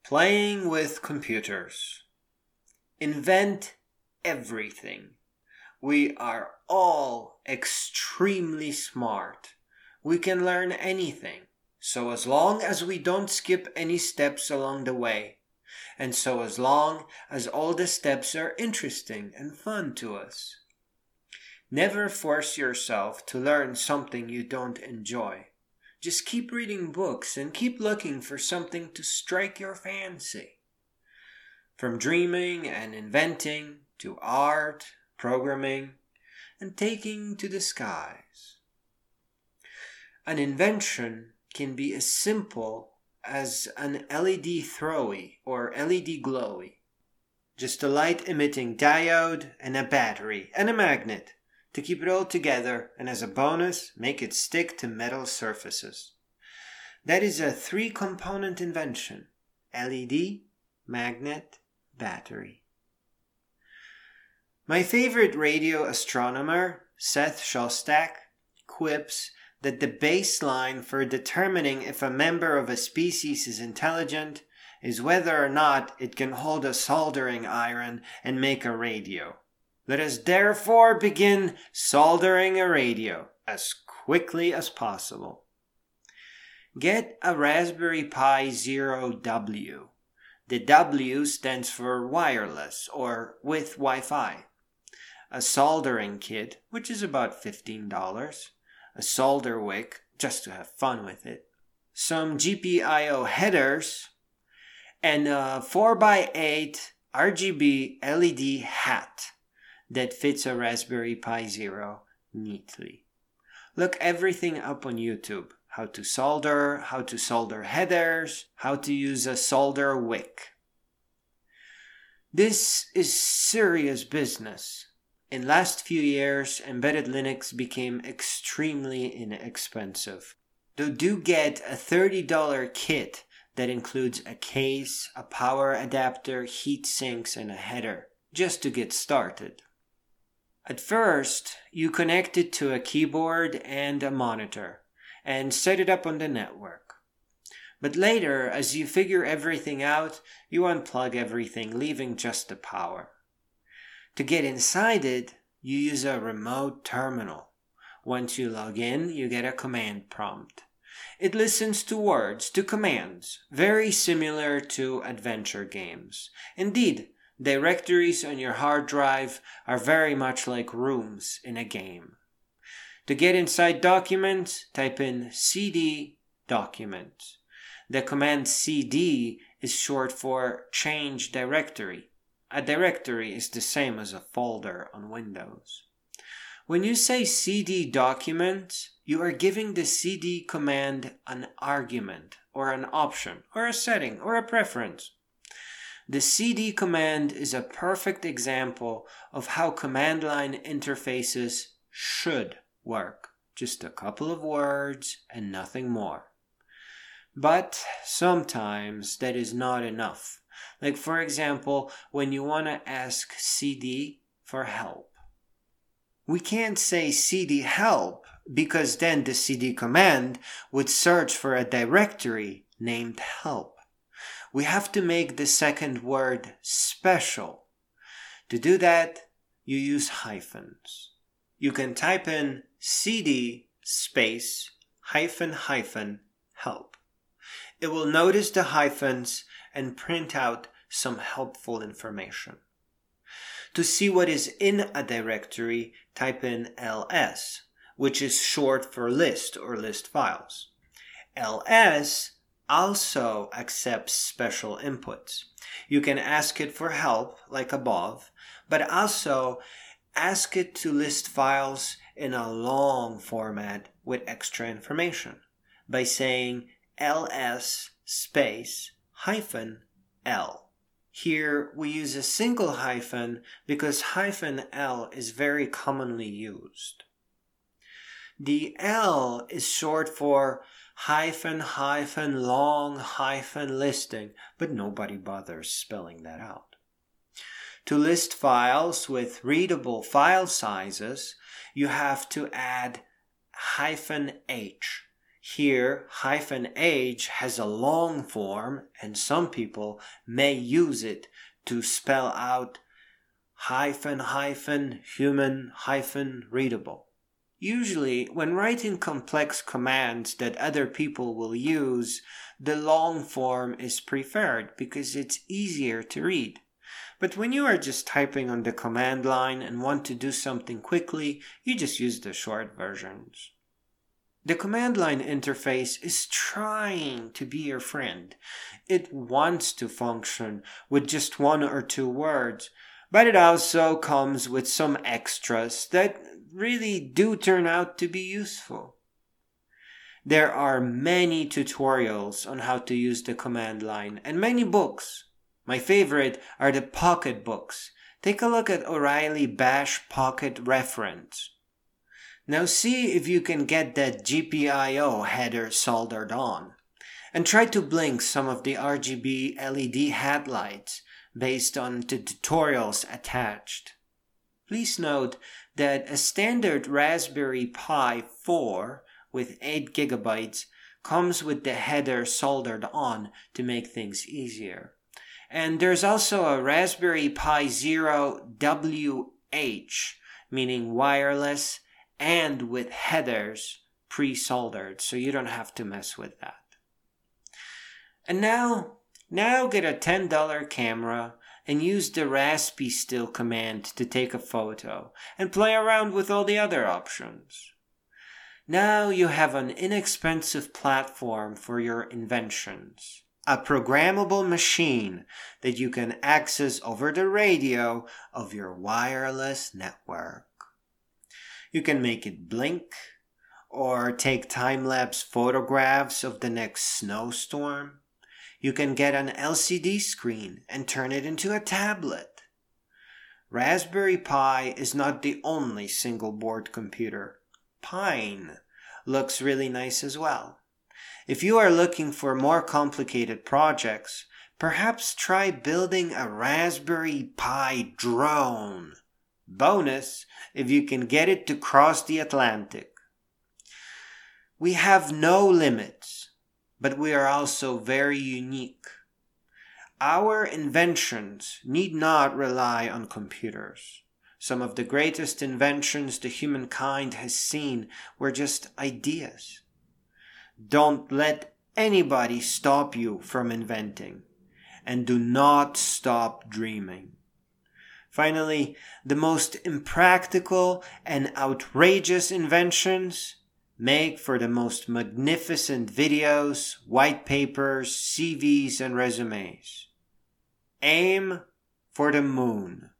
Playing with computers. Invent everything. We are all extremely smart. We can learn anything. So as long as we don't skip any steps along the way. And so as long as all the steps are interesting and fun to us. Never force yourself to learn something you don't enjoy. Just keep reading books and keep looking for something to strike your fancy. From dreaming and inventing to art, programming, and taking to the skies. An invention can be as simple as an LED throwy or LED glowy. Just a light-emitting diode and a battery and a magnet to keep it all together, and as a bonus, make it stick to metal surfaces. That is a 3-component invention: LED, magnet, battery. My favorite radio astronomer, Seth Shostak, quips that the baseline for determining if a member of a species is intelligent is whether or not it can hold a soldering iron and make a radio. Let us therefore begin soldering a radio as quickly as possible. Get a Raspberry Pi Zero-W. The W stands for wireless or with Wi-Fi. A soldering kit, which is about $15. A solder wick, just to have fun with it. Some GPIO headers, and a 4x8 RGB LED hat that fits a Raspberry Pi Zero neatly. Look everything up on YouTube. How to solder headers, how to use a solder wick. This is serious business. In last few years, embedded Linux became extremely inexpensive. Do get a $30 kit that includes a case, a power adapter, heat sinks, and a header, just to get started. At first, you connect it to a keyboard and a monitor and set it up on the network. But later, as you figure everything out, you unplug everything, leaving just the power. To get inside it, you use a remote terminal. Once you log in, you get a command prompt. It listens to words, to commands, very similar to adventure games. Indeed, directories on your hard drive are very much like rooms in a game. To get inside documents, type in cd documents. The command cd is short for change directory. A directory is the same as a folder on Windows. When you say cd documents, you are giving the cd command an argument or an option or a setting or a preference. The cd command is a perfect example of how command line interfaces should work. Just a couple of words and nothing more. But sometimes that is not enough. Like for example, when you want to ask cd for help. We can't say cd help because then the cd command would search for a directory named help. We have to make the second word special. To do that, you use hyphens. You can type in cd space hyphen hyphen help. It will notice the hyphens and print out some helpful information. To see what is in a directory, type in ls, which is short for list or list files. ls also accepts special inputs. You can ask it for help, like above, but also ask it to list files in a long format with extra information by saying ls space hyphen l. Here we use a single hyphen because hyphen L is very commonly used. The L is short for hyphen hyphen long hyphen listing, but nobody bothers spelling that out. To list files with readable file sizes, you have to add hyphen H. Here, -h has a long form, and some people may use it to spell out human readable. Usually, when writing complex commands that other people will use, the long form is preferred because it's easier to read. But when you are just typing on the command line and want to do something quickly, you just use the short versions. The command line interface is trying to be your friend. It wants to function with just 1 or 2 words, but it also comes with some extras that really do turn out to be useful. There are many tutorials on how to use the command line and many books. My favorite are the Pocket books. Take a look at O'Reilly Bash Pocket Reference. Now see if you can get that GPIO header soldered on. And try to blink some of the RGB LED headlights based on the tutorials attached. Please note that a standard Raspberry Pi 4 with 8 GB comes with the header soldered on to make things easier. And there's also a Raspberry Pi Zero WH, meaning wireless, and with headers pre-soldered, so you don't have to mess with that. And now get a $10 camera and use the Raspi Still command to take a photo and play around with all the other options. Now you have an inexpensive platform for your inventions. A programmable machine that you can access over the radio of your wireless network. You can make it blink, or take time-lapse photographs of the next snowstorm. You can get an LCD screen and turn it into a tablet. Raspberry Pi is not the only single-board computer. Pine looks really nice as well. If you are looking for more complicated projects, perhaps try building a Raspberry Pi drone. Bonus, if you can get it to cross the Atlantic. We have no limits, but we are also very unique. Our inventions need not rely on computers. Some of the greatest inventions the humankind has seen were just ideas. Don't let anybody stop you from inventing, and do not stop dreaming. Finally, the most impractical and outrageous inventions make for the most magnificent videos, white papers, CVs, and resumes. Aim for the moon.